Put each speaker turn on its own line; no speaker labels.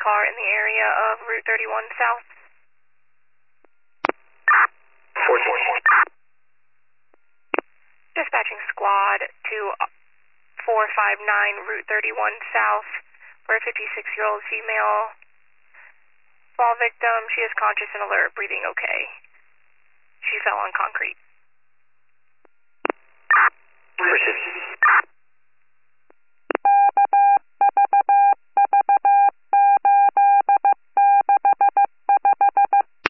car in the area of Route 31 South.
444.
Dispatching squad to 459 Route 31 South for a 56-year-old female. Fall victim, she is conscious and alert, breathing okay. She fell on concrete.
Precision